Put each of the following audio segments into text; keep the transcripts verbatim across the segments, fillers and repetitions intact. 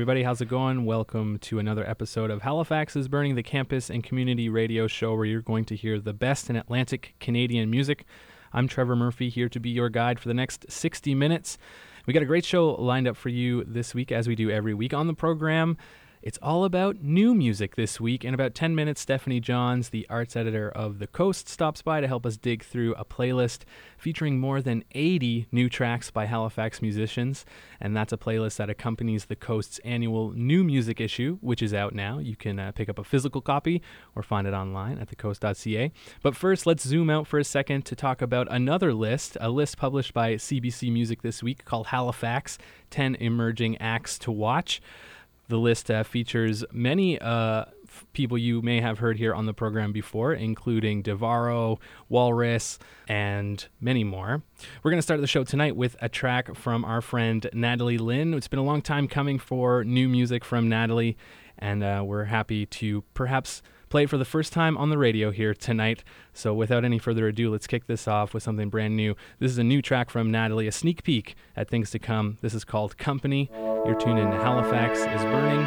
everybody. How's it going? Welcome to another episode of Halifax is Burning, the campus and community radio show where you're going to hear the best in Atlantic Canadian music. I'm Trevor Murphy, here to be your guide for the next sixty minutes. We got a great show lined up for you this week, as we do every week on the program. It's all about new music this week. In about ten minutes, Stephanie Johns, the arts editor of The Coast, stops by to help us dig through a playlist featuring more than eighty new tracks by Halifax musicians. And that's a playlist that accompanies The Coast's annual new music issue, which is out now. You can uh, pick up a physical copy or find it online at the coast dot c a. But first, let's zoom out for a second to talk about another list, a list published by C B C Music this week called Halifax, ten Emerging Acts to Watch. The list uh, features many uh, f- people you may have heard here on the program before, including Devaro, Walrus, and many more. We're going to start the show tonight with a track from our friend Natalie Lynn. It's been a long time coming for new music from Natalie, and uh, we're happy to perhaps play it for the first time on the radio here tonight. So without any further ado, let's kick this off with something brand new. This is a new track from Natalie, a sneak peek at things to come. This is called Company. You're tuned in to Halifax is Burning.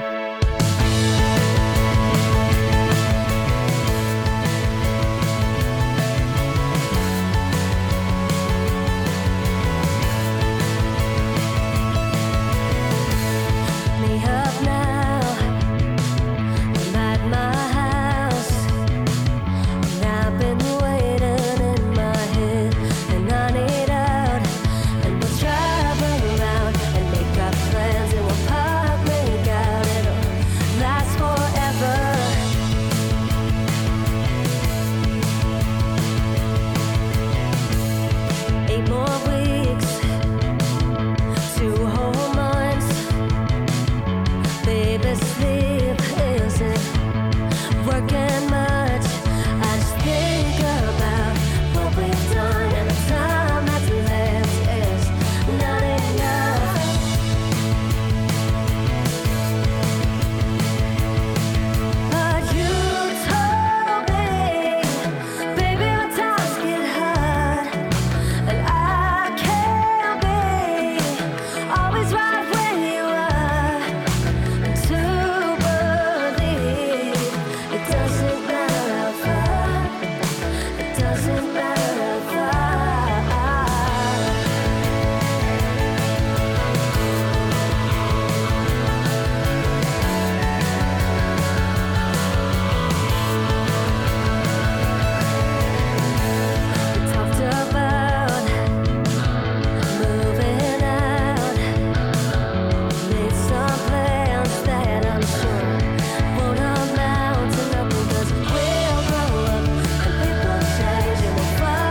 We'll grow up and people change and we'll find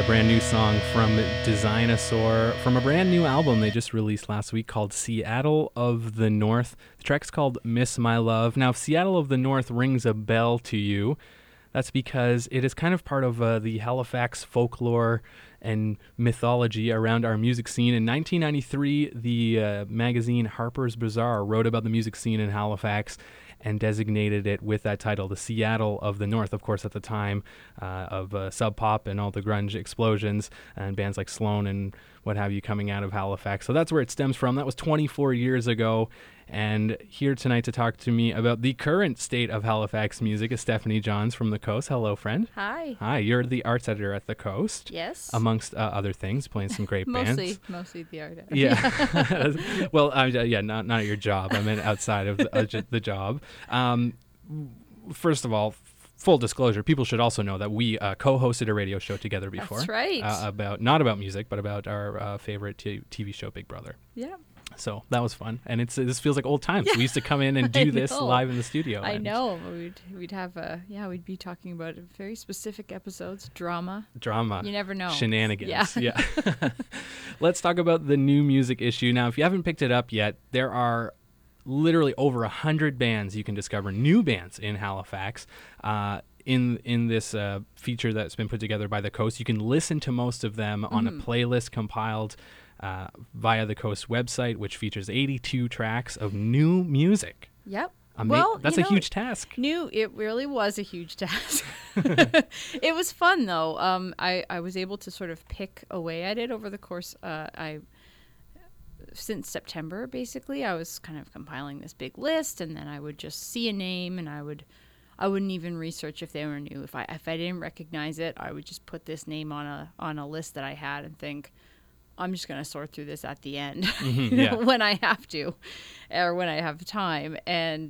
brand new song from Designosaur from a brand new album they just released last week called Seattle of the North. The track's called Miss My Love. Now, if Seattle of the North rings a bell to you, that's because it is kind of part of uh, the Halifax folklore and mythology around our music scene. In nineteen ninety-three, the uh, magazine Harper's Bazaar wrote about the music scene in Halifax and designated it with that title, the Seattle of the North, of course, at the time uh, of uh, Sub Pop and all the grunge explosions and bands like Sloan and what have you coming out of Halifax. So that's where it stems from. That was twenty-four years ago. And here tonight to talk to me about the current state of Halifax music is Stephanie Johns from The Coast. Hello, friend. Hi. Hi, you're the arts editor at The Coast. Yes. Amongst uh, other things, playing some great mostly, bands. Mostly the art editor. Yeah. Well, uh, yeah, not not your job. I meant outside of the, uh, j- the job. Um, first of all, full disclosure, people should also know that we uh, co-hosted a radio show together before. That's right. Uh, about not about music, but about our uh, favorite t- TV show, Big Brother. Yeah. So that was fun, and it's this feels like old times. Yeah. We used to come in and do this live in the studio. I know. We'd we'd have a yeah. We'd be talking about very specific episodes, drama. Drama. You never know. Shenanigans. Yeah. Yeah. Let's talk about the new music issue now. If you haven't picked it up yet, there are literally over a hundred bands you can discover, new bands in Halifax. Uh, in in this uh, feature that's been put together by The Coast, you can listen to most of them mm-hmm. on a playlist compiled Uh, via the Coast website, which features eighty-two tracks of new music. Yep. Ama- well, that's you a know, huge task. New, it really was a huge task. It was fun though. Um, I I was able to sort of pick away at it over the course. Uh, I since September basically, I was kind of compiling this big list, and then I would just see a name, and I would. I wouldn't even research if they were new. If I if I didn't recognize it, I would just put this name on a on a list that I had and think, I'm just going to sort through this at the end mm-hmm, you yeah. know, when I have to or when I have time. And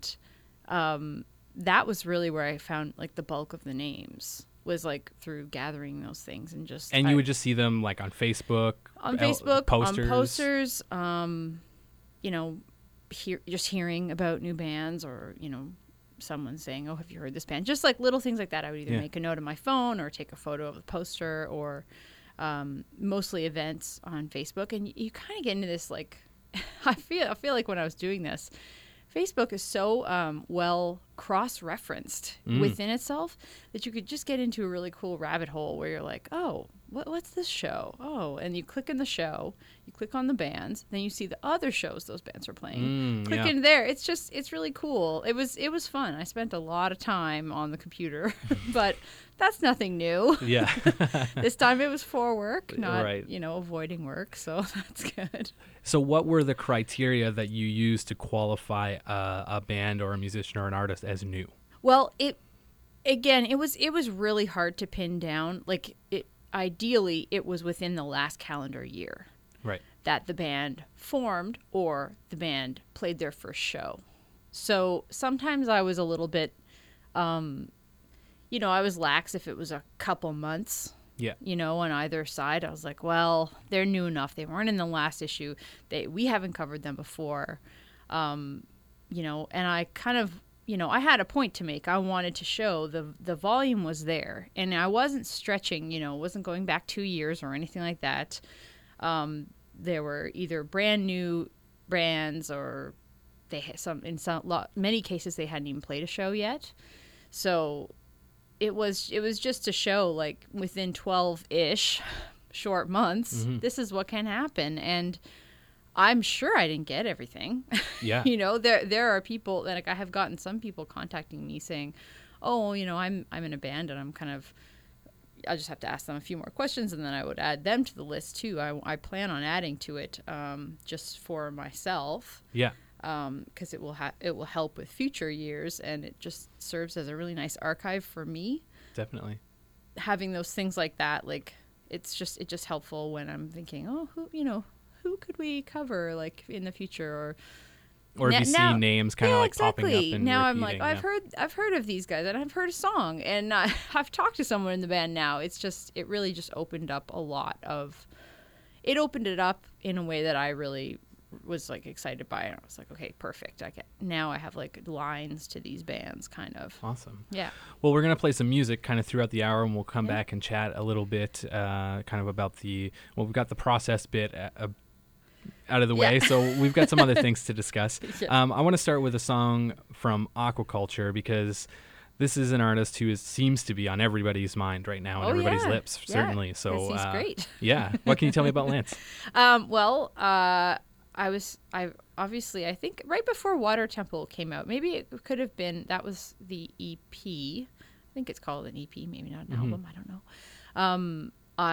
um, that was really where I found like the bulk of the names was like through gathering those things and just. And you I, would just see them like on Facebook? On Facebook, uh, posters. on posters, um, you know, hear, just hearing about new bands or, you know, someone saying, oh, have you heard this band? Just like little things like that. I would either yeah. make a note on my phone or take a photo of the poster or Um, mostly events on Facebook, and you, you kind of get into this like I feel I feel like when I was doing this, Facebook is so um, well cross-referenced mm. within itself that you could just get into a really cool rabbit hole where you're like, oh, what, what's this show? Oh, and you click in the show, you click on the bands, then you see the other shows those bands are playing. Mm, click yeah. in there. It's just it's really cool. It was it was fun. I spent a lot of time on the computer, but that's nothing new. Yeah. This time it was for work, not, right. you know, avoiding work. So that's good. So what were the criteria that you used to qualify uh, a band or a musician or an artist as new? Well, it, again, it was, it was really hard to pin down. Like it, ideally it was within the last calendar year. Right. That the band formed or the band played their first show. So sometimes I was a little bit, um, you know, I was lax if it was a couple months, yeah, you know, on either side. I was like, well, they're new enough. They weren't in the last issue. They we haven't covered them before, um, you know, and I kind of, you know, I had a point to make. I wanted to show the the volume was there, and I wasn't stretching, you know, wasn't going back two years or anything like that. Um, there were either brand new brands or they had some, in some, lot, many cases, they hadn't even played a show yet. So it was it was just to show, like, within twelve-ish short months, mm-hmm. this is what can happen. And I'm sure I didn't get everything. Yeah. You know, there there are people, like, I have gotten some people contacting me saying, oh, you know, I'm I'm in a band and I'm kind of, I just have to ask them a few more questions and then I would add them to the list too. I, I plan on adding to it um, just for myself. Yeah. Because um, it will ha- it will help with future years, and it just serves as a really nice archive for me. Definitely. Having those things like that, like, it's just it's just helpful when I'm thinking, oh, who you know, who could we cover, like, in the future, or or if na- you see now, names kind of yeah, like exactly. popping up and now repeating, I'm like, yeah. I've heard I've heard of these guys, and I've heard a song, and uh, I've talked to someone in the band now. It's just it really just opened up a lot of, it opened it up in a way that I really was like excited by it. I was like, okay, perfect. I get now I have like lines to these bands, kind of. Awesome. Yeah. Well, we're gonna play some music kind of throughout the hour, and we'll come Yeah. back and chat a little bit, uh, kind of about the. Well, we've got the process bit uh, uh, out of the way, Yeah. so we've got some other things to discuss. Yeah. Um, I want to start with a song from Aquaculture because this is an artist who is, seems to be on everybody's mind right now and Oh, everybody's yeah. lips, Yeah, certainly. So 'cause he's uh, great. Yeah. What can you tell me about Lance? Um, well, uh, I was, I obviously, I think right before Water Temple came out, maybe it could have been, that was the E P. I think it's called an E P, maybe not an Mhm. album. I don't know. Um,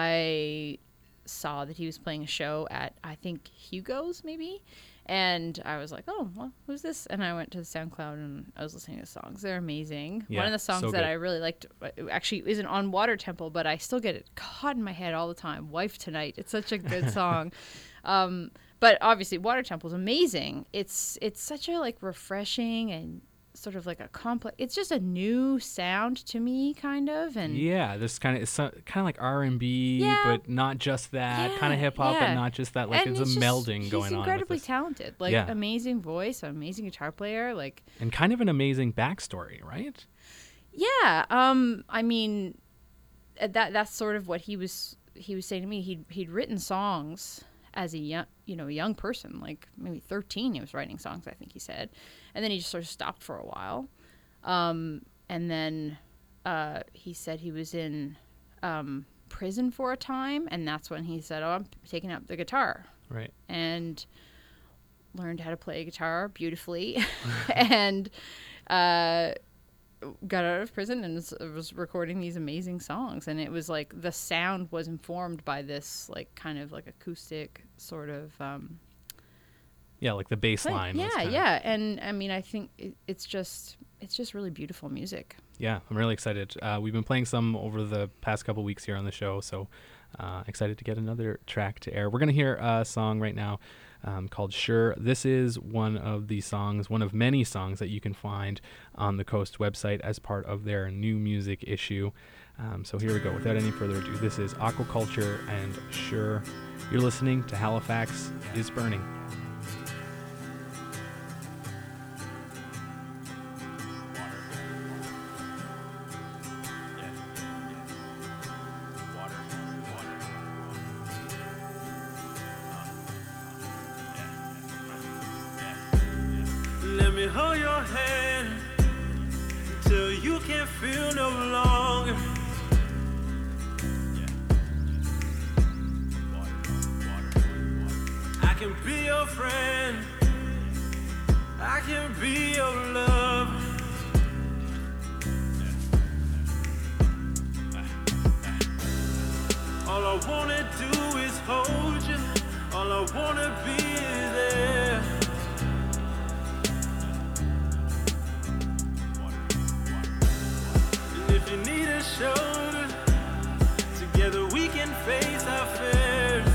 I saw that he was playing a show at, I think, Hugo's, maybe. And I was like, oh, well, who's this? And I went to the SoundCloud and I was listening to songs. They're amazing. Yeah, One of the songs so that good. I really liked uh, actually isn't on Water Temple, but I still get it caught in my head all the time. Wife Tonight. It's such a good song. Um, but obviously Water Temple is amazing. It's it's such a like refreshing and sort of like a complex. It's just a new sound to me, kind of. And Yeah, this kind of it's so, kind of like R and B, Yeah. but not just that. Yeah, kind of hip hop, yeah. but not just that. Like and it's, a just- melding he's going on. With incredibly this. talented. Like Yeah. amazing voice, amazing guitar player. Like And kind of an amazing backstory, right? yeah. Um. I mean, uh, that that's sort of what he was he was saying to me. He'd he'd written songs as a young you know young person, like maybe thirteen. He was writing songs, I think he said, and then he just sort of stopped for a while. Um, and then uh, he said he was in um, prison for a time, and that's when he said, oh, I'm taking up the guitar, Right. and learned how to play guitar beautifully, and uh, got out of prison and was, was recording these amazing songs. And it was like the sound was informed by this like kind of like acoustic sort of um, Yeah, like the bass play- line. was yeah, kinda- yeah. And I mean, I think it, it's just it's just really beautiful music. Yeah, I'm really excited. Uh, we've been playing some over the past couple weeks here on the show, so uh, excited to get another track to air. We're going to hear a song right now um, called Sure. This is one of the songs, one of many songs that you can find on the Coast website as part of their new music issue. Um, so here we go. Without any further ado, this is Aquaculture and Sure. You're listening to Halifax is Burning. Let me hold your hand until you can't feel no longer. I can be your friend. I can be your love. All I wanna do is hold you. All I wanna be is there. And if you need a shoulder, together we can face our fears.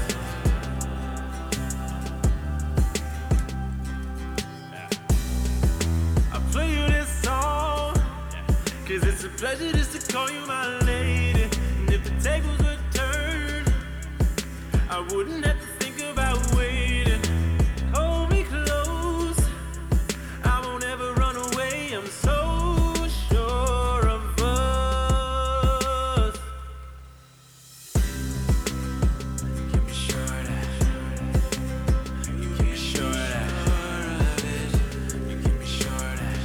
I play you this song, cause it's a pleasure just to call you my lady. And if the tables were turned, I wouldn't have to think about waiting. Hold me close, I won't ever run away. I'm so sure of us. You can be sure that. You can be sure that. You can be sure that.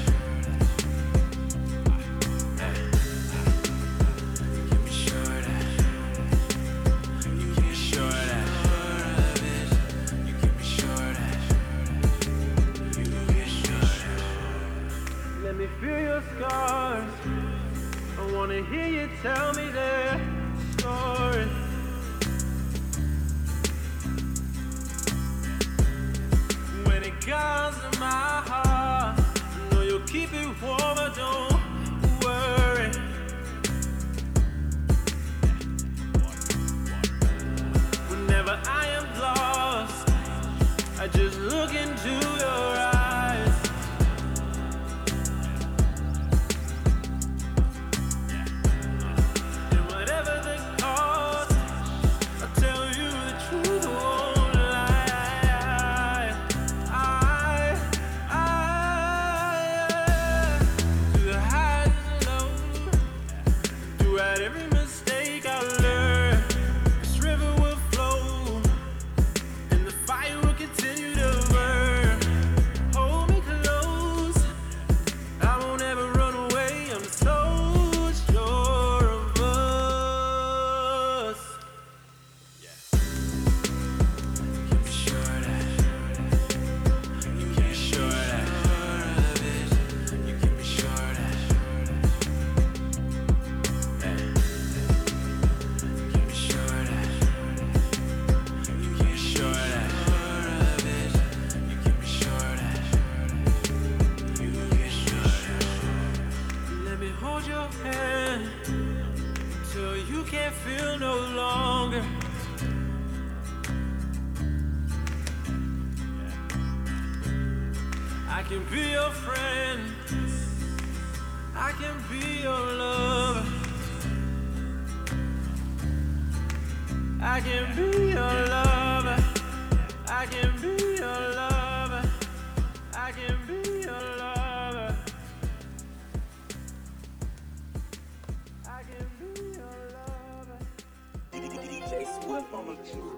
You can be sure that. You can be sure that. You can be sure that. You can be sure that. Let me feel your scars. I wanna hear you tell me their story. When it comes to my heart, I know you'll keep it warm, but don't worry. Whenever I am lost, I just look into your eyes. And whatever the cost, I'll tell you the truth, won't lie. I can be your friend, I can be your lover, I can be your lover, I can be your lover, I can be your lover, I can be your lover. D J Swift on the tune.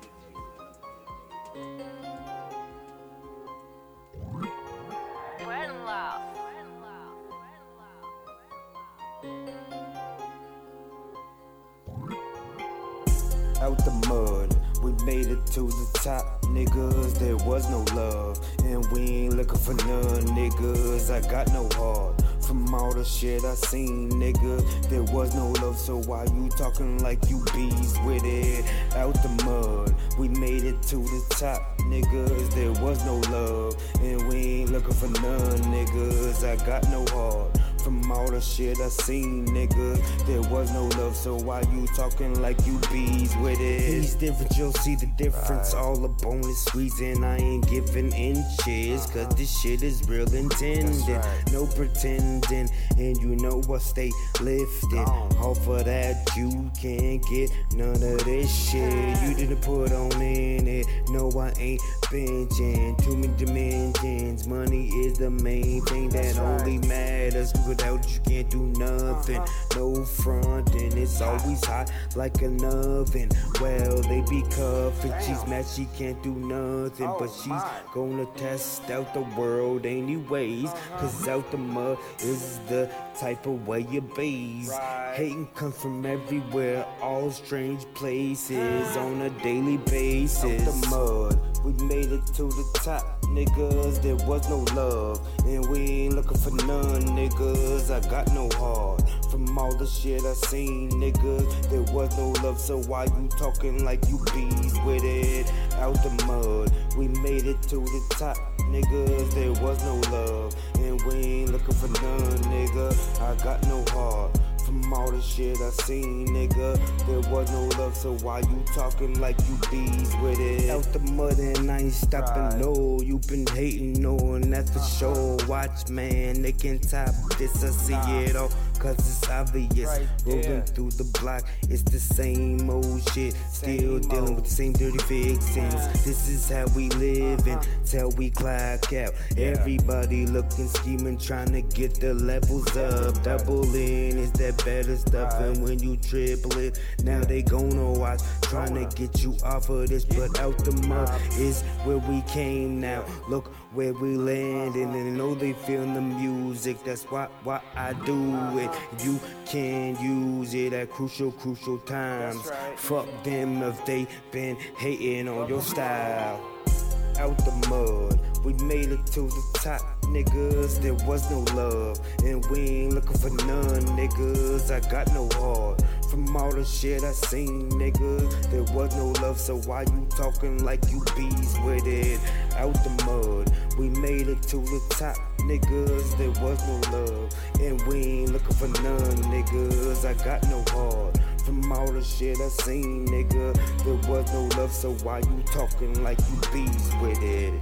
Out the mud, we made it to the top, niggas. There was no love, and we ain't looking for none, niggas. I got no heart. From all the shit I seen, nigga, there was no love, so why you talking like you bees with it? Out the mud, we made it to the top, niggas, there was no love, and we ain't looking for none, niggas, I got no heart. From all the shit I seen, nigga, there was no love, so why you talking like you bees with it? He's different, you'll see the difference, right. All up on the squeezing, I ain't giving inches, uh-huh. Cause this shit is real intended, right. No pretending, and you know I stay lifted, oh. Off of that you can't get none of this shit, you didn't put on in it, no I ain't benching, too many dimensions, money is the main thing that right. Only matters. Without you can't do nothing, uh-huh. No frontin', it's always hot like an oven. Well, they be cuffin', she's mad she can't do nothing, oh, but she's my. Gonna test out the world anyways, uh-huh. Cause out the mud is the type of way you base. Right. Hating comes from everywhere, all strange places, on a daily basis. Out the mud, we made it to the top, niggas, there was no love, and we ain't looking for none, niggas, I got no heart. From all the shit I seen, niggas, there was no love, so why you talking like you bees with it? Out the mud, we made it to the top, niggas, there was no love, and we ain't looking for none, nigga, I got no heart. From all the shit I seen, nigga, there was no love, so why you talking like you bees with it? Out the mud and I ain't stopping, right. No, you been hating, knowing that for sure. Watch, man, they can top this, I see nah. It all, cause it's obvious. Right. Rolling through the block, it's the same old shit, same still old. Dealing with the same dirty fixings. Uh. This is how we live uh-huh. Until we clock out. Yeah. Everybody looking, scheming, trying to get the levels up. Double in is that better stuff, right. And when you triple it, now they gonna watch, trying to get you off of this, but out the mud is where we came now. Look where we landed, and they know they feel the music. That's why why I do it. You can use it at crucial, crucial times. Right. Fuck them if they been hating on your style. Out the mud, we made it to the top, niggas, there was no love, and we ain't looking for none, niggas, I got no heart. From all the shit I seen, niggas, there was no love, so why you talking like you bees with it? Out the mud, we made it to the top, niggas, there was no love, and we ain't looking for none, niggas, I got no heart. From all the shit I seen, nigga, there was no love, so why you talking like you bees with it?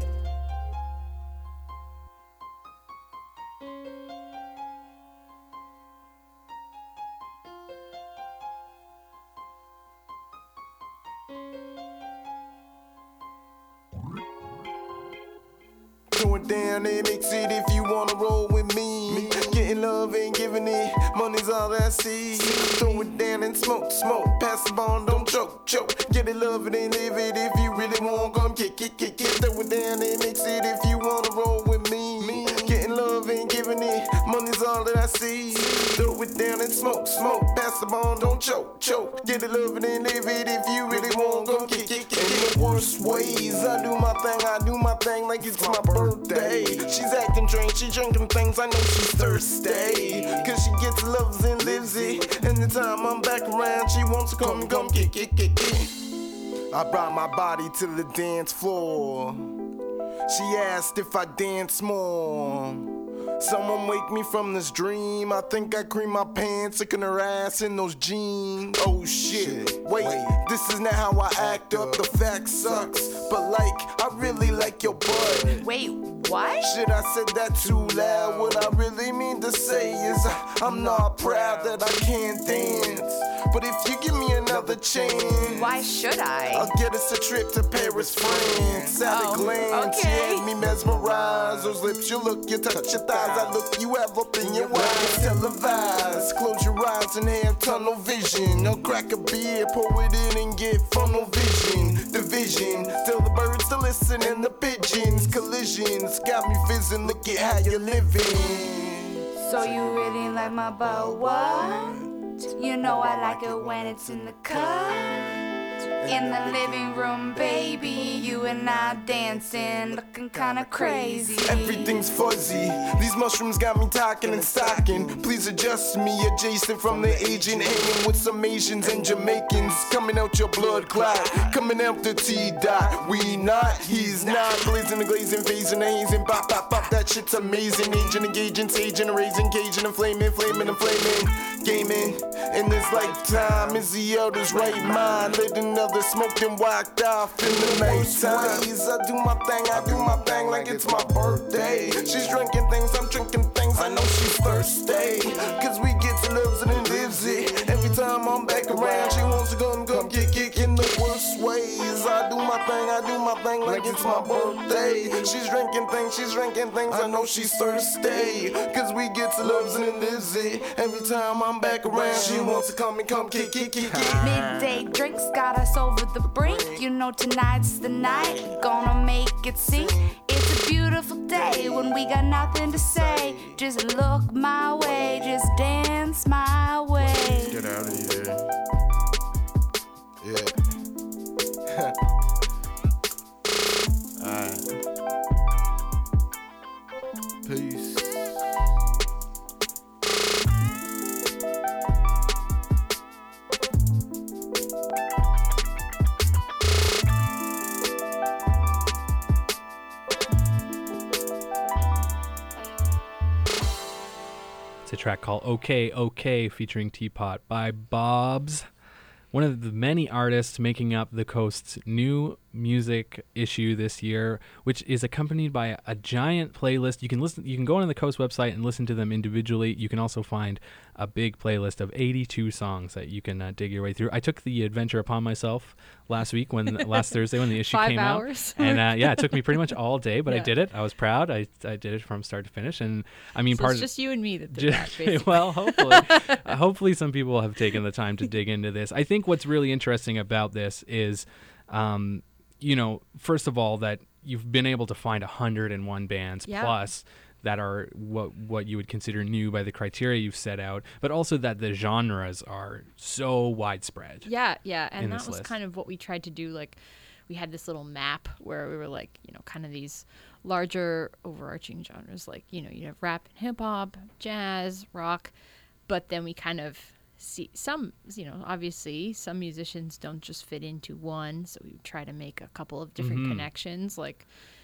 Throw it down and mix it if you wanna roll with me. Getting love and giving it, money's all I see. Throw it down and smoke, smoke, pass the bond, don't choke, choke. Get it, love it and live it if you really want, come kick, kick, kick, kick. Throw it down and mix it if you wanna roll with me. Getting love and giving it, money's all that I see. Throw it down and smoke, smoke, pass the bond, don't choke, choke. Get it, love it and live it if you really want, come kick, kick, kick. In the worst ways, I do my thing, I do my thing like it's my birthday. She's acting strange, she drinking things, I know she's thirsty. Cause she gets loves and lives it. And the time I'm back around, she wants to come, come, kick, kick, kick, kick. I brought my body to the dance floor. She asked if I dance more. Someone wake me from this dream. I think I cream my pants, looking her ass in those jeans. Oh shit, shit. Wait, Wait, this is not how I act up. The fact sucks, but like, I really like your butt. Wait, What? Shit, I said that too loud. What I really mean to say is I, I'm not proud that I can't dance. But if you give me another chance, Why should I? I'll get us a trip to Paris, France. At Oh, a glance, okay. you had me mesmerized. Those lips, you look, you touch your thighs. I look, you have up in your eyes. Televised, close your eyes and have tunnel vision. I'll crack a beer, pour it in and get funnel vision. Division, tell the birds to listen and the pigeons. Collisions, got me fizzing, look at how you're living. So you really like my bow? What? You know I like it when it's in the cut. In the living room, baby, you and I dancing, looking kinda crazy. Everything's fuzzy. These mushrooms got me talking and stocking. Please adjust me, adjacent from the agent, hanging with some Asians and Jamaicans. Coming out your blood clot, coming out the T-dot. We not, he's not. Glazing the glazing, phasing the hazing. Pop, pop, pop, that shit's amazing. Agent engaging, saging, raising, caging, and flaming, flaming, and flaming. Gaming in this lifetime. Is the elders right mind? Lit another smoked and walked off in the nighttime. I do my thing, I do my thing like it's my birthday. She's drinking things, I'm drinking things. I know she's thirsty. Cause we get to lives and it lives it. Every time I'm back around, she wants to come, come kick, kick in the worst ways. I do my thing, I do my thing like it's my birthday. She's drinking things, she's drinking things. I know she's thirsty. Cause we get to lives and it lives it. Every time I'm back around, she wants to come and come kick, kick, kick, kick. Midday drinks got us over the brink. You know tonight's the night, gonna make it sing. It's a beautiful day when we got nothing to say. Just look my way, just dance my way. Get out of here. Yeah. Alright. Peace. It's a track called OK OK featuring Teapot by Bobs, one of the many artists making up the Coast's new music issue this year, which is accompanied by a, a giant playlist. You can listen. You can go on the Coast website and listen to them individually. You can also find a big playlist of eighty-two songs that you can uh, dig your way through. I took the adventure upon myself last week when last Thursday when the issue Five came hours. out, and uh, yeah, it took me pretty much all day, but I Yeah. did it. I was proud. I I did it from start to finish, and I mean, So part it's of just you and me that did Ju- that, basically. well, hopefully, uh, hopefully some people have taken the time to dig into this. I think what's really interesting about this is, um, you know, first of all, that you've been able to find one hundred one bands Yeah. plus that are what what you would consider new by the criteria you've set out, but also that the genres are so widespread. Yeah, yeah, in and this that was list. kind of what we tried to do. Like, we had this little map where we were like, you know, kind of these larger overarching genres, like, you know, you have rap and hip hop, jazz, rock, but then we kind of see some, you know, obviously some musicians don't just fit into one, so we try to make a couple of different Mhm. connections, like,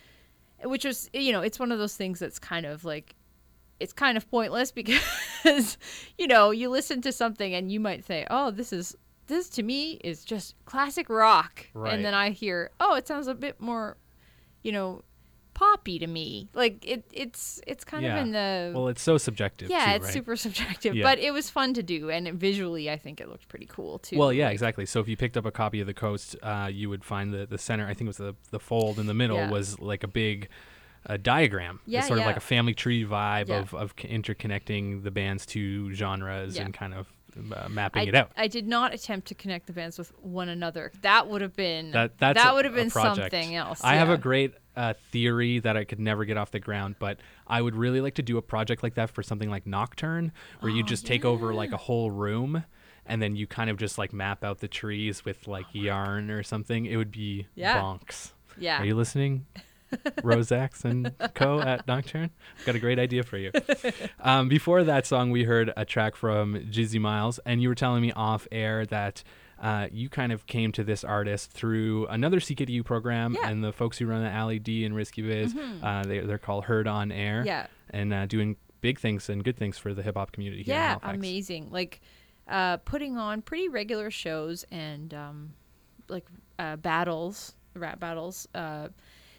which was, you know, it's one of those things that's kind of like, it's kind of pointless because, you know, you listen to something and you might say, oh, this is, this to me is just classic rock. Right. And then I hear, oh, it sounds a bit more, you know, poppy to me. Like it, it's, it's kind Yeah. of in the, Well, it's so subjective. yeah, too, it's right? super subjective, Yeah. but it was fun to do. And visually, I think it looked pretty cool too. Well, yeah, Like, exactly. So if you picked up a copy of the Coast, uh, you would find the the center. I think it was the the fold in the middle Yeah. was like a big uh, diagram. Yeah, It's sort of like yeah. a family tree vibe Yeah. of of c- interconnecting the bands to genres Yeah. and kind of uh, mapping I, it out. I did not attempt to connect the bands with one another. That would have been That that's that a- would have a been project. something else. I have yeah. a great uh, theory that I could never get off the ground, but I would really like to do a project like that for something like Nocturne, where you Oh, just take over like yeah. a whole room, and then you kind of just like map out the trees with like yarn or something. It would be Yeah. bonks. Yeah. Are you listening? Rosax and Co at Nocturne. I've got a great idea for you. Um, before that song, we heard a track from Jizzy Miles, and you were telling me off air that uh, you kind of came to this artist through another C K D U program, Yeah. and the folks who run the Alley D and Risky Biz, Mhm. uh, they, they're called Heard on Air, Yeah. and uh, doing big things and good things for the hip hop community here in Yeah, Halifax. amazing. Like uh, putting on pretty regular shows and um, like uh, battles, rap battles. Uh,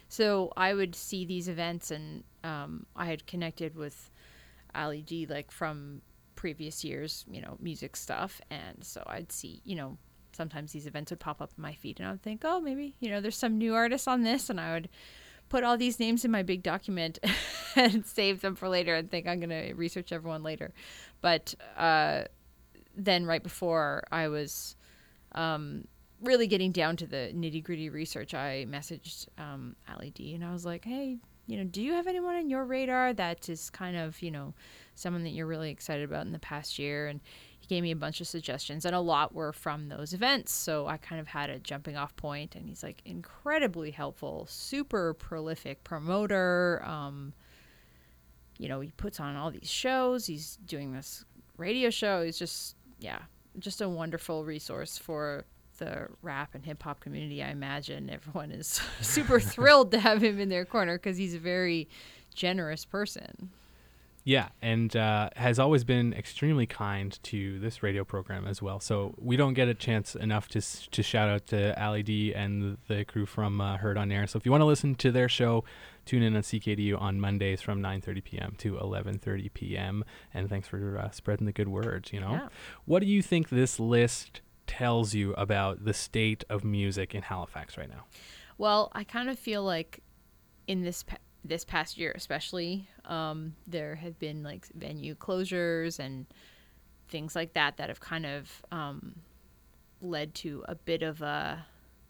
So I would see these events, and um, I had connected with Ali G like from previous years, you know, music stuff. And so I'd see, you know, sometimes these events would pop up in my feed, and I would think, oh, maybe, you know, there's some new artists on this. And I would put all these names in my big document and save them for later and think I'm going to research everyone later. But uh, then right before I was um, really getting down to the nitty gritty research, I messaged um, Ali D, and I was like, hey, you know, do you have anyone on your radar that is kind of, you know, someone that you're really excited about in the past year? And he gave me a bunch of suggestions, and a lot were from those events. So I kind of had a jumping off point, and he's like incredibly helpful, super prolific promoter. Um, you know, he puts on all these shows. He's doing this radio show. He's just, yeah, just a wonderful resource for the rap and hip hop community. I imagine everyone is super thrilled to have him in their corner because he's a very generous person. Yeah, and uh, has always been extremely kind to this radio program as well. So we don't get a chance enough to s- to shout out to Ali D and the crew from uh, Heard on Air. So if you want to listen to their show, tune in on C K D U on Mondays from nine thirty p.m. to eleven thirty p.m. And thanks for uh, spreading the good words, you know. Yeah. What do you think this list tells you about the state of music in Halifax right now? Well, I kind of feel like in this pa- this past year especially, um, there have been like venue closures and things like that that have kind of um, led to a bit of a,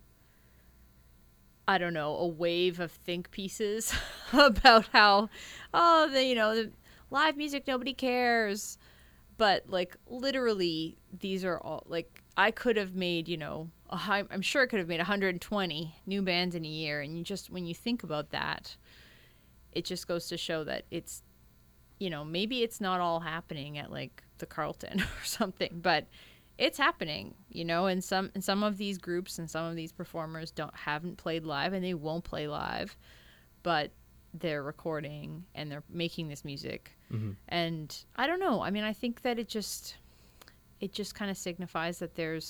I don't know, a wave of think pieces about how, oh, the, you know, the live music, nobody cares. But like literally these are all like, I could have made, you know, a high, I'm sure I could have made one hundred twenty new bands in a year. And you just, when you think about that, it just goes to show that it's, you know, maybe it's not all happening at like the Carlton or something, but it's happening, you know, and some, and some of these groups and some of these performers don't, haven't played live, and they won't play live, but they're recording and they're making this music. Mm-hmm. And I don't know. I mean, I think that it just, it just kind of signifies that there's,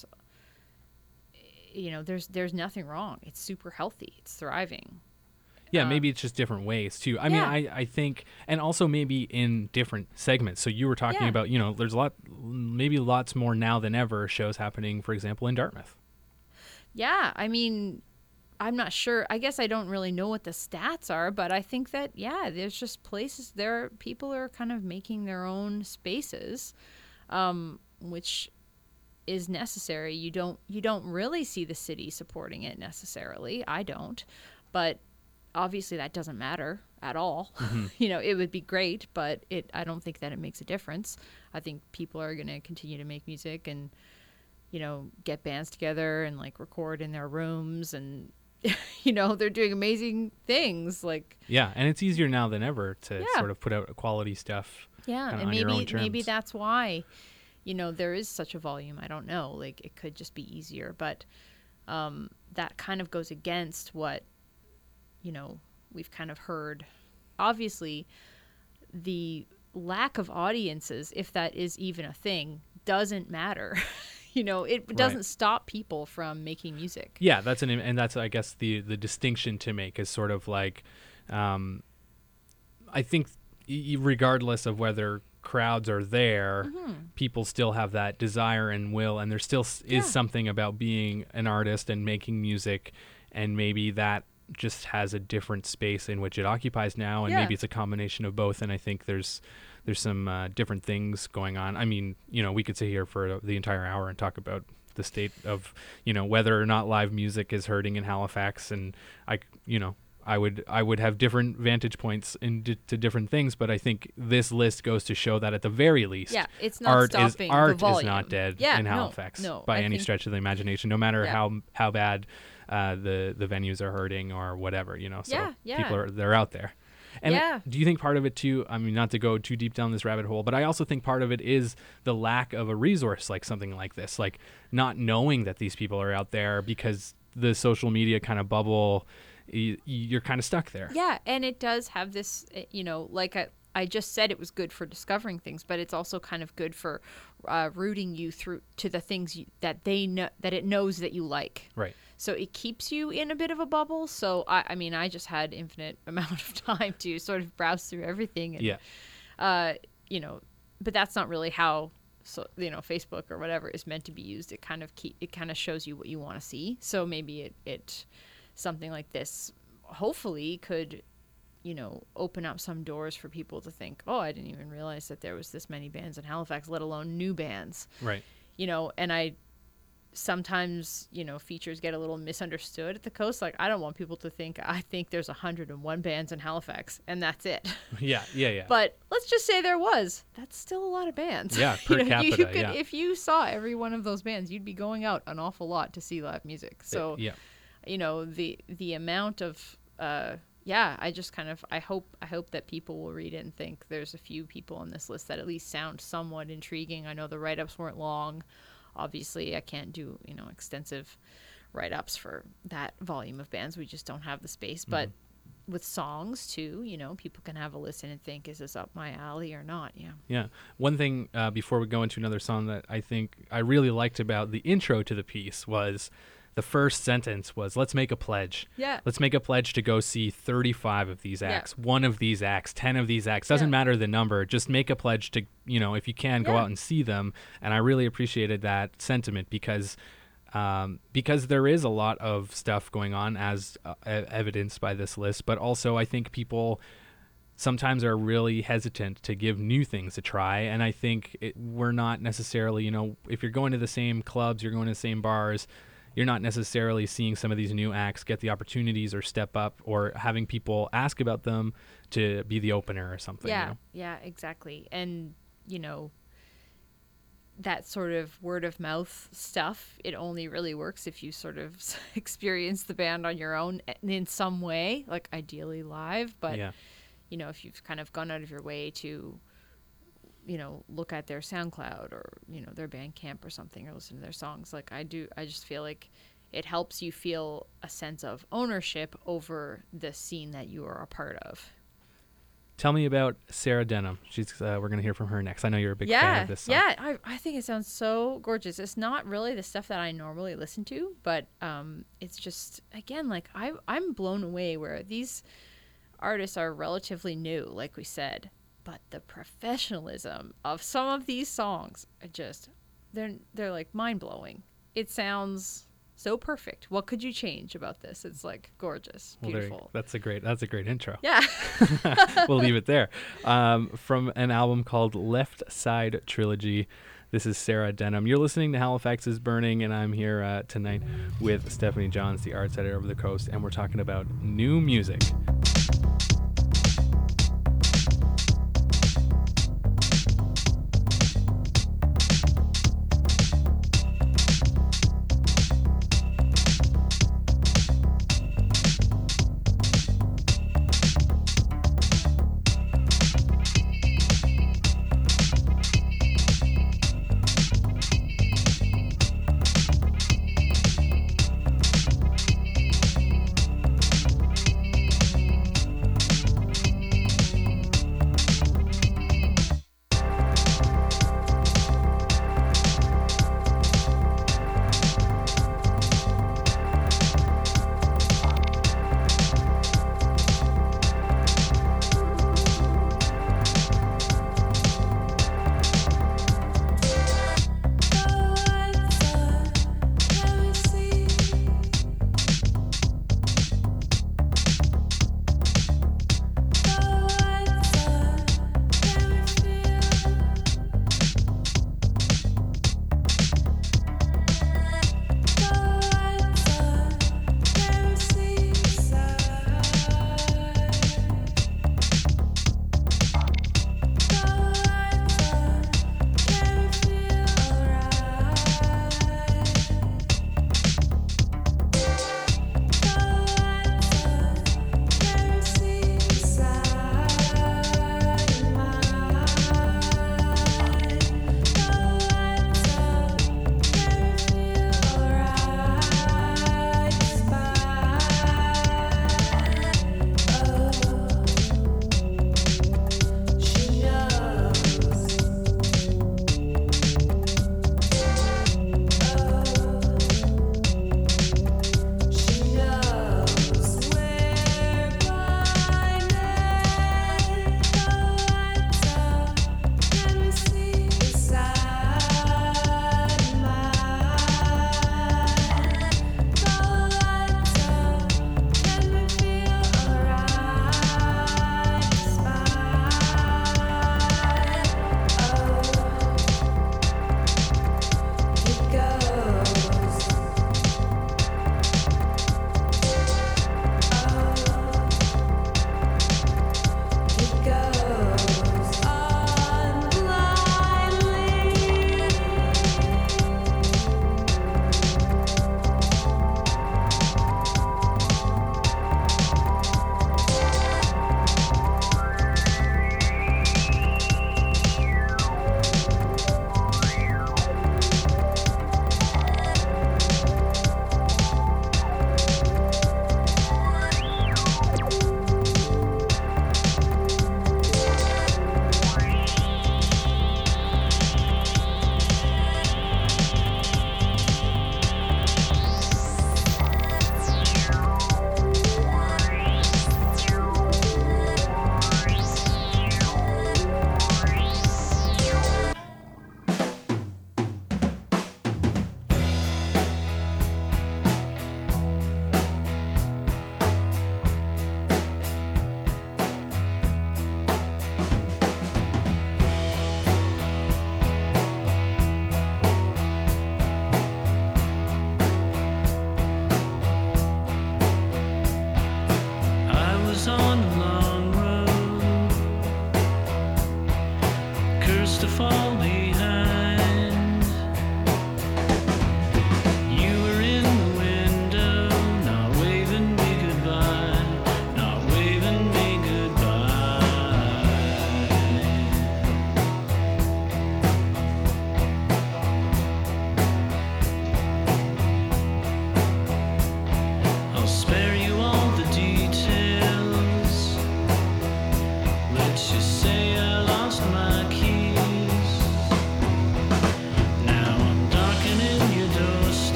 you know, there's, there's nothing wrong. It's super healthy. It's thriving. Yeah, Um, maybe it's just different ways too. I yeah. mean, I, I think, and also maybe in different segments. So you were talking Yeah. about, you know, there's a lot, maybe lots more now than ever shows happening, for example, in Dartmouth. Yeah. I mean, I'm not sure. I guess I don't really know what the stats are, but I think that, yeah, there's just places there. People are kind of making their own spaces, um, which is necessary. You don't, you don't really see the city supporting it necessarily. I don't, but obviously that doesn't matter at all. Mm-hmm. You know, it would be great, but it, I don't think that it makes a difference. I think people are going to continue to make music and, you know, get bands together and like record in their rooms, and, you know, they're doing amazing things. Like, Yeah, and it's easier now than ever to Yeah. sort of put out quality stuff. yeah. kinda And on your own maybe, maybe terms. that's why, you know, there is such a volume. I don't know. Like, it could just be easier, but um, that kind of goes against what, you know, we've kind of heard. Obviously, the lack of audiences, if that is even a thing, doesn't matter. You know, it doesn't Right. stop people from making music. Yeah, that's an, and that's, I guess, the the distinction to make is sort of like, um, I think, y- regardless of whether crowds are there, Mm-hmm. people still have that desire and will, and there still s- is Yeah. something about being an artist and making music, and maybe that just has a different space in which it occupies now, and Yeah. maybe it's a combination of both. And I think there's there's some uh, different things going on. I mean, you know, we could sit here for the entire hour and talk about the state of, you know, whether or not live music is hurting in Halifax, and I, you know, I would I would have different vantage points into to different things, but I think this list goes to show that at the very least, Yeah, it's not art is stopping art the volume. is not dead Yeah, in no, Halifax no, by I any think- stretch of the imagination, no matter Yeah. how how bad uh, the the venues are hurting or whatever, you know. So Yeah, yeah. people are they're out there. And Yeah. do you think part of it too, I mean, not to go too deep down this rabbit hole, but I also think part of it is the lack of a resource like something like this, like not knowing that these people are out there because the social media kind of bubble, y- you're kind of stuck there. Yeah, and it does have this, uh, you know, like I, I just said it was good for discovering things, but it's also kind of good for uh, rooting you through to the things you, that they know that it knows that you like. Right. So it keeps you in a bit of a bubble. So I, I mean, I just had infinite amount of time to sort of browse through everything. And, Yeah. Uh, you know, but that's not really how, so you know, Facebook or whatever is meant to be used. It kind of keep it kind of shows you what you want to see. So maybe it it something like this hopefully could, you know, open up some doors for people to think, oh, I didn't even realize that there was this many bands in Halifax, let alone new bands. Right. You know, and I sometimes, you know, features get a little misunderstood at the coast. Like, I don't want people to think I think there's one hundred and one bands in Halifax and that's it. Yeah, yeah, yeah. But let's just say there was. That's still a lot of bands. Yeah, per you know, you, capita, you could, yeah. If you saw every one of those bands, you'd be going out an awful lot to see live music. So, yeah. you know, the the amount of uh yeah, I just kind of I hope I hope that people will read it and think there's a few people on this list that at least sound somewhat intriguing. I know the write-ups weren't long. Obviously, I can't do, you know, extensive write-ups for that volume of bands. We just don't have the space. Mm-hmm. But with songs, too, you know, people can have a listen and think, is this up my alley or not? Yeah. Yeah. One thing uh, before we go into another song that I think I really liked about the intro to the piece was the first sentence was, let's make a pledge. Yeah. Let's make a pledge to go see thirty-five of these acts, yeah. one of these acts, ten of these acts. Doesn't yeah. matter the number. Just make a pledge to, you know, if you can, go yeah. out and see them. And I really appreciated that sentiment because um, because there is a lot of stuff going on as uh, evidenced by this list. But also I think people sometimes are really hesitant to give new things a try. And I think it, we're not necessarily, you know, if you're going to the same clubs, you're going to the same bars, you're not necessarily seeing some of these new acts get the opportunities or step up or having people ask about them to be the opener or something. Yeah, you know? yeah, exactly. And, you know, that sort of word of mouth stuff, it only really works if you sort of experience the band on your own in some way, like ideally live. But, yeah. you know, if you've kind of gone out of your way to, you know, look at their SoundCloud or, you know, their Bandcamp or something or listen to their songs. Like I do, I just feel like it helps you feel a sense of ownership over the scene that you are a part of. Tell me about Sarah Denham. She's uh, we're going to hear from her next. I know you're a big yeah, fan of this song. Yeah, I, I think it sounds so gorgeous. It's not really the stuff that I normally listen to, but um, it's just, again, like I, I'm blown away where these artists are relatively new, like we said. But the professionalism of some of these songs are just, they're, they're like mind-blowing. It sounds so perfect. What could you change about this? It's like gorgeous, beautiful. Well, that's a great, that's a great intro. Yeah. We'll leave it there. Um, from an album called Left Side Trilogy, this is Sarah Denham. You're listening to Halifax is Burning, and I'm here uh, tonight with Stephanie Johns, the arts editor of The Coast, and we're talking about new music.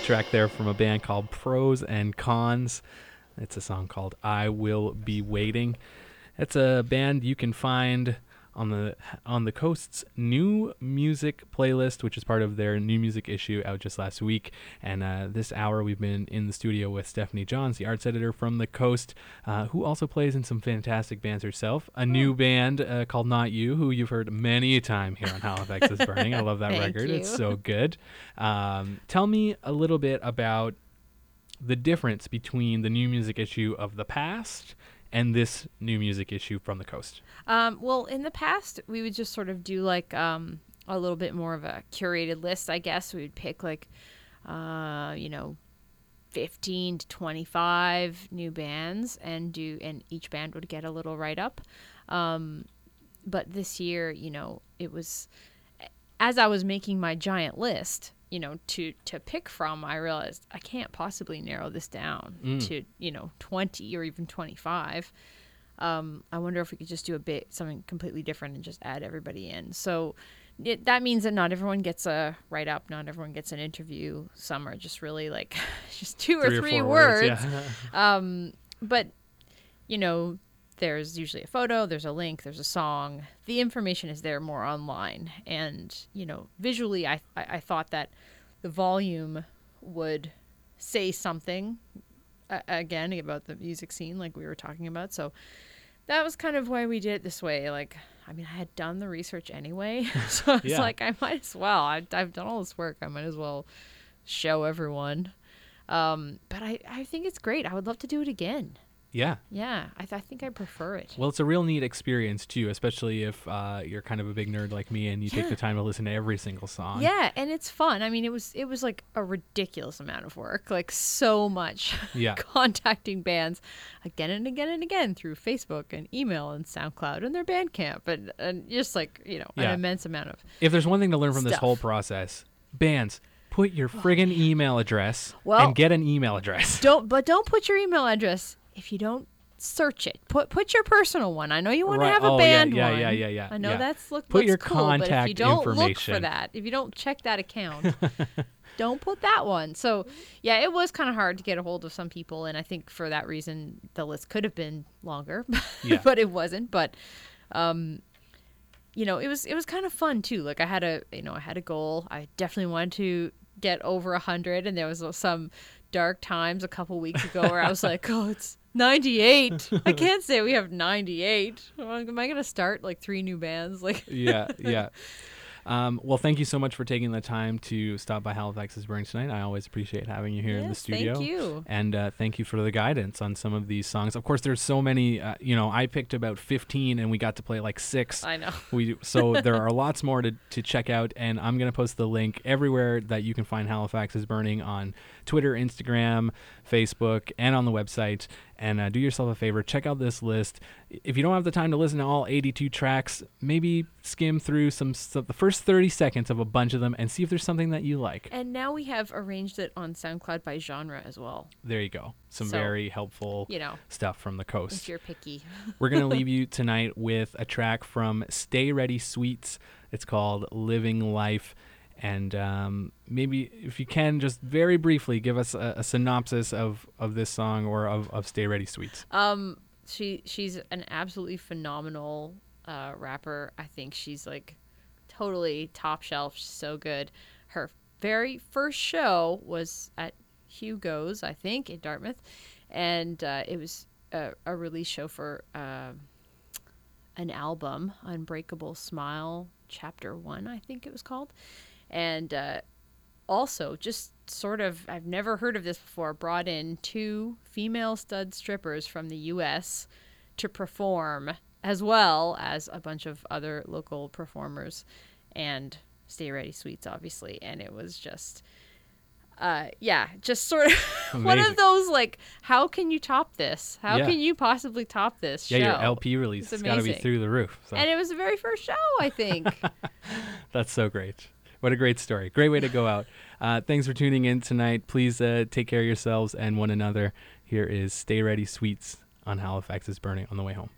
track there from a band called Pros and Cons. It's a song called I Will Be Waiting. It's a band you can find on the on the Coast's new music playlist, which is part of their new music issue out just last week. And uh, this hour we've been in the studio with Stephanie Johns, the arts editor from the Coast, uh, who also plays in some fantastic bands herself. A new band uh, called Not You, who you've heard many a time here on Halifax is Burning. I love that Thank record. you. It's so good. Um, tell me a little bit about the difference between the new music issue of the past and this new music issue from the Coast. Um, well, in the past, we would just sort of do like um, a little bit more of a curated list, I guess. We would pick like, uh, you know, fifteen to twenty-five new bands and do, and each band would get a little write-up. Um, but this year, you know, it was, as I was making my giant list, you know, to, to pick from, I realized I can't possibly narrow this down Mm. to, you know, twenty or even twenty-five. Um, I wonder if we could just do a bit, something completely different and just add everybody in. So it, that means that not everyone gets a write-up, not everyone gets an interview. Some are just really like just two or Three or three four words. words, yeah. um, but, you know, there's usually a photo, there's a link, there's a song. The information is there more online. And, you know, visually, I, I, I thought that the volume would say something, uh, again, about the music scene like we were talking about. So that was kind of why we did it this way. Like, I mean, I had done the research anyway. So it's Yeah. like, I might as well. I, I've done all this work. I might as well show everyone. Um, but I, I think it's great. I would love to do it again. Yeah. Yeah, I, th- I think I prefer it. Well, it's a real neat experience, too, especially if uh, you're kind of a big nerd like me and you take Yeah. the time to listen to every single song. Yeah, and it's fun. I mean, it was it was like a ridiculous amount of work, like so much Yeah. contacting bands again and again and again through Facebook and email and SoundCloud and their Bandcamp and, and just like, you know, Yeah. an immense amount of If there's one thing to learn from this Stuff. whole process, bands, put your friggin' email address Well- and get an email address. don't but don't put your email address if you don't search it. Put put your personal one. I know you want Right. to have a Oh, yeah, band yeah, one. yeah, yeah, yeah, I know yeah. that's look Put looks your cool, but if contact you don't look information. for that, if you don't check that account, don't put that one. So yeah, it was kind of hard to get a hold of some people, and I think for that reason the list could have been longer, Yeah. but it wasn't. But um, you know, it was it was kind of fun too. Like I had a you know I had a goal. I definitely wanted to get over a hundred, and there was some dark times a couple weeks ago where I was like, oh, it's ninety-eight. I can't say we have ninety-eight. Am I gonna start like three new bands? Like yeah, yeah. Um, well, thank you so much for taking the time to stop by Halifax is Burning tonight. I always appreciate having you here in the Yes, studio. thank you. And uh, thank you for the guidance on some of these songs. Of course, there's so many. Uh, you know, I picked about fifteen, and we got to play like six. I know. We so there are lots more to, to check out, and I'm gonna post the link everywhere that you can find Halifax is Burning on Twitter, Instagram, Facebook, and on the website. And uh, do yourself a favor, check out this list. If you don't have the time to listen to all eighty-two tracks, maybe skim through some, some the first thirty seconds of a bunch of them and see if there's something that you like. And now we have arranged it on SoundCloud by genre as well. There you go. Some So, very helpful you know, stuff from the if coast. you're picky. We're going to leave you tonight with a track from Stay Ready Sweets. It's called Living Life. And um, maybe if you can, just very briefly give us a, a synopsis of, of this song or of, of Stay Ready Sweets. Um, she she's an absolutely phenomenal uh, rapper. I think she's like totally top shelf. She's so good. Her very first show was at Hugo's, I think, in Dartmouth, and uh, it was a, a release show for uh, an album, Unbreakable Smile, Chapter One, I think it was called. And uh, also, just sort of, I've never heard of this before, brought in two female stud strippers from the U S to perform, as well as a bunch of other local performers, and Stay Ready Sweets, obviously. And it was just, uh, yeah, just sort of one Amazing. of those, like, how can you top this? How Yeah. can you possibly top this Yeah, show? your L P release It's has got to be amazing. through the roof. So. And it was the very first show, I think. That's so great. What a great story. Great way to go out. Uh, thanks for tuning in tonight. Please uh, take care of yourselves and one another. Here is Stay Ready Sweets on Halifax is Burning on the way home.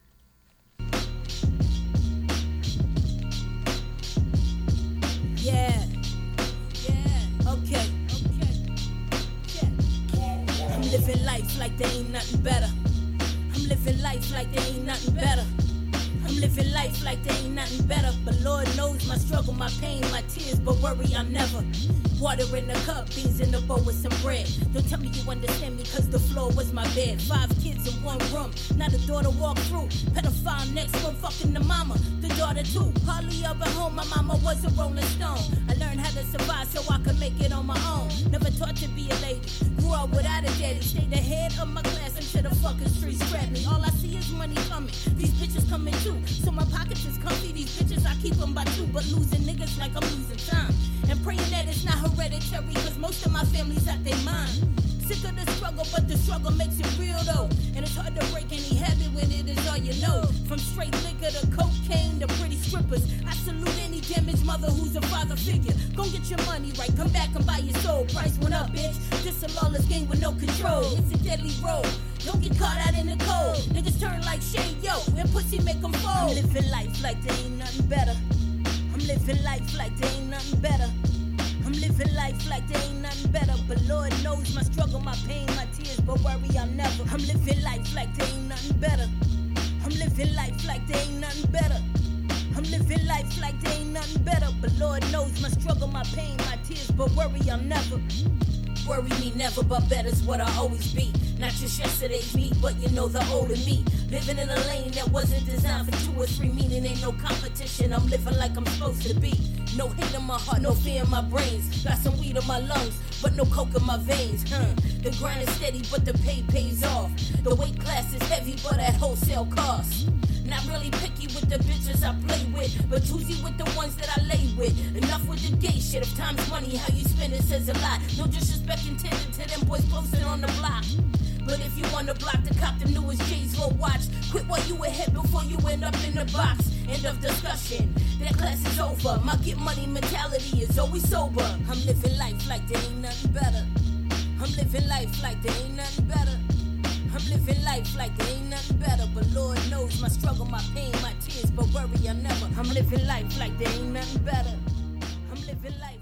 Yeah. Yeah. Okay. Okay. like there ain't nothing better. I'm living life like there ain't nothing better. I'm living life like there ain't nothing better. But Lord knows my struggle, my pain, my tears. But worry, I'm never. Water in the cup, beans in the bowl with some bread. Don't tell me you understand me, cause the floor was my bed. Five kids in one room, not a door to walk through. Pedophile next one fucking the mama, the daughter too. Hardly ever home, my mama was a rolling stone. I learned how to survive so I could make it on my own. Never taught to be a lady, grew up without a daddy. Stayed ahead of my class until the fucking streets grabbed me. All I see is money coming, these bitches coming too. So my pockets is comfy, these bitches I keep them by two. But losing niggas like I'm losing time. And praying that it's not hereditary, cause most of my family's out their mind. Sick of the struggle, but the struggle makes it real though. And it's hard to break any habit when it is all you know. From straight liquor to cocaine to pretty strippers, I salute any damaged mother who's a father figure. Go get your money right, come back and buy your soul. Price went up, bitch. This a lawless game with no control. It's a deadly road. Don't get caught out in the cold. Niggas turn like shade, yo, and pussy make them fold. I'm living life like there ain't nothing better. I'm living life like there ain't nothing better. I'm living life like there ain't nothing better. But Lord knows my struggle, my pain, my tears. But worry, I'll never. I'm living life like there ain't nothing better. I'm living life like there ain't nothing better. I'm living life like there ain't nothing better. But Lord knows my struggle, my pain, my tears. But worry, I'll never. Worry me never, but better's what I always be. Not just yesterday's me, but you know the older me. Living in a lane that wasn't designed for two or three, meaning ain't no competition. I'm living like I'm supposed to be. No hate in my heart, no fear in my brains. Got some weed in my lungs, but no coke in my veins. Huh. The grind is steady, but the pay pays off. The weight class is heavy, but at wholesale cost. Not really picky with the bitches I play with, but choosy with the ones that I lay with. Enough with the gay shit. If time's money, how you spend it says a lot. No disrespect intended to them boys posted on the block. But if you on the block to cop the newest J's for watch, quit while you ahead before you end up in the box. End of discussion. That class is over. My get money mentality is always sober. I'm living life like there ain't nothing better. I'm living life like there ain't nothing better. I'm living life like there ain't nothing better. But Lord knows my struggle, my pain, my tears. But worry, I never. I'm living life like there ain't nothing better. I'm living life.